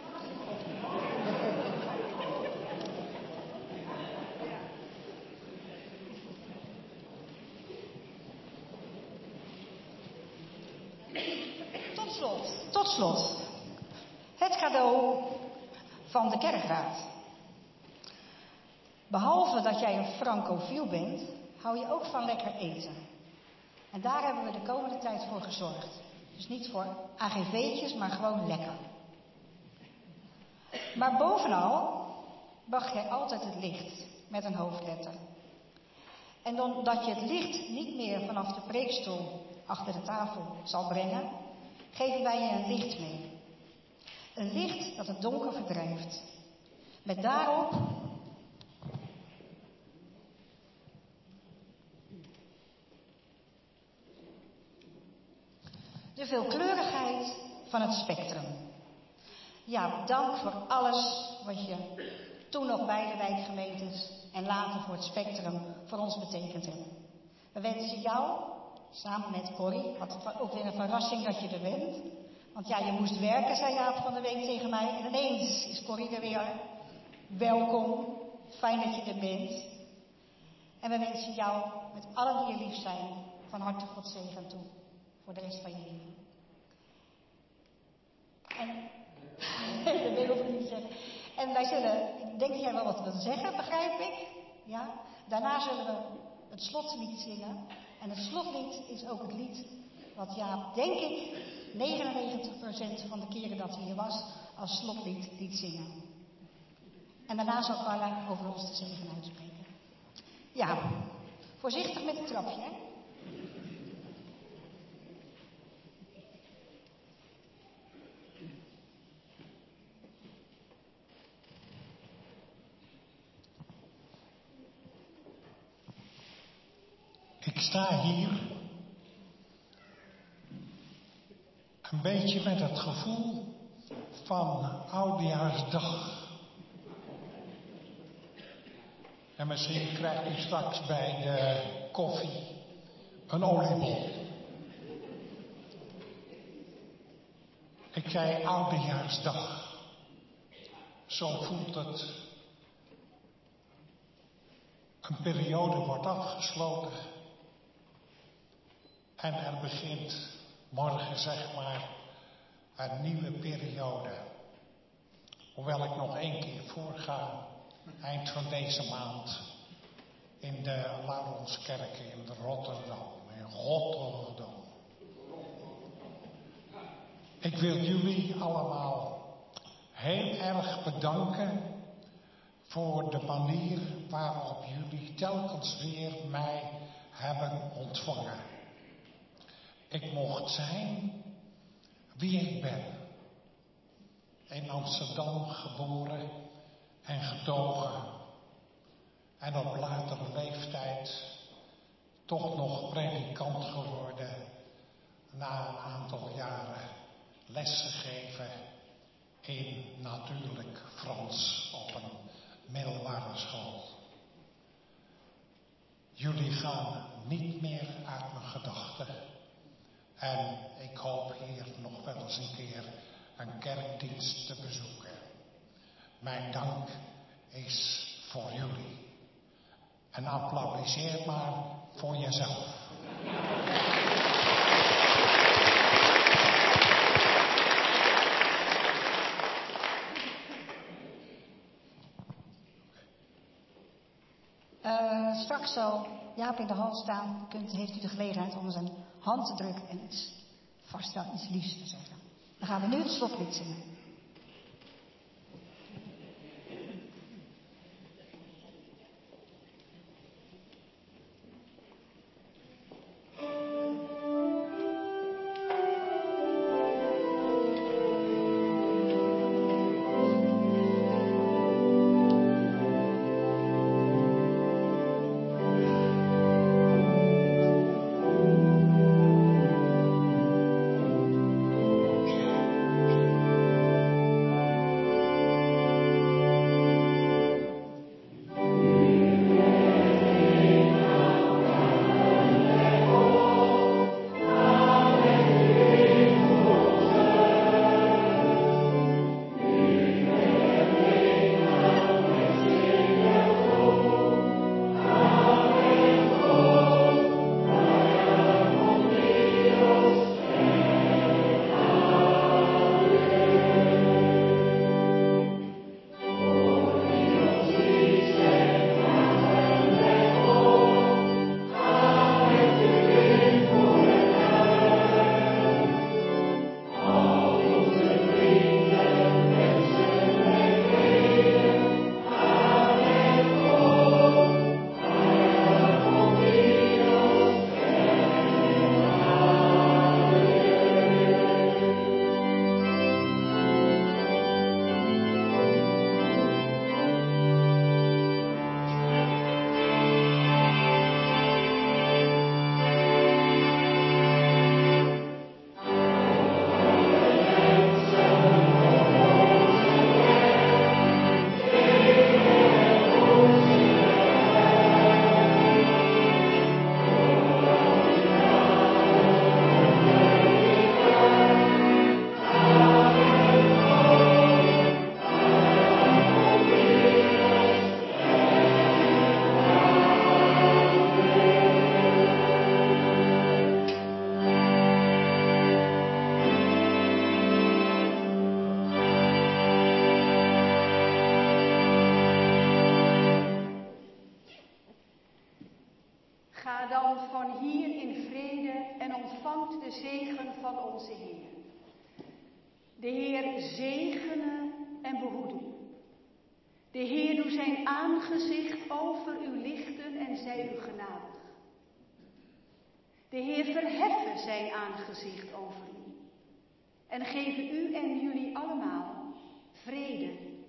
Tot slot. Het cadeau van de kerkraad. Behalve dat jij een francofiel bent, hou je ook van lekker eten. En daar hebben we de komende tijd voor gezorgd. Dus niet voor AGV'tjes, maar gewoon lekker. Maar bovenal wacht jij altijd het licht met een hoofdletter. En omdat je het licht niet meer vanaf de preekstoel achter de tafel zal brengen, geven wij je een licht mee. Een licht dat het donker verdrijft. Met daarop de veelkleurigheid van het spectrum. Ja, dank voor alles wat je toen nog bij de wijkgemeentes en later voor het spectrum voor ons betekend hebt. We wensen jou, samen met Corrie, had het ook weer een verrassing dat je er bent. Want ja, je moest werken, zei Jaap van de week tegen mij. En ineens is Corrie er weer. Welkom, fijn dat je er bent. En we wensen jou, met allen die je lief zijn, van harte God zegen toe. Voor de rest van je leven. En, dat wil ik niet zeggen. En wij zullen, ik denk dat jij wel wat wil zeggen, begrijp ik. Ja? Daarna zullen we het slotlied zingen. En het slotlied is ook het lied wat Jaap, denk ik, 99% van de keren dat hij hier was, als slotlied liet zingen. En daarna zal Carla over ons de zegen uitspreken. Ja, voorzichtig met het trapje, hè. Ik sta hier een beetje met het gevoel van Oudejaarsdag. En misschien krijgt u straks bij de koffie een oliebol. Ik zei Oudejaarsdag. Zo voelt het. Een periode wordt afgesloten. En er begint morgen, zeg maar, een nieuwe periode. Hoewel ik nog 1 keer voorga, eind van deze maand, in de Laurenskerk in Rotterdam. Ik wil jullie allemaal heel erg bedanken voor de manier waarop jullie telkens weer mij hebben ontvangen. Ik mocht zijn wie ik ben. In Amsterdam geboren en getogen. En op latere leeftijd toch nog predikant geworden. Na een aantal jaren lessen geven in natuurlijk Frans op een middelbare school. Jullie gaan niet meer uit mijn gedachten. En ik hoop hier nog wel eens een keer een kerkdienst te bezoeken. Mijn dank is voor jullie. En applaudisseer maar voor jezelf. Straks zal Jaap in de hal staan. Heeft u de gelegenheid om zijn hand te drukken en vast wel iets liefs te zeggen. Dan gaan we nu het slotlied zingen. en ontvangt de zegen van onze Heer. De Heer zegene en behoede u. De Heer doe zijn aangezicht over u lichten en zij u genadig. De Heer verheffen zijn aangezicht over u en geven u en jullie allemaal vrede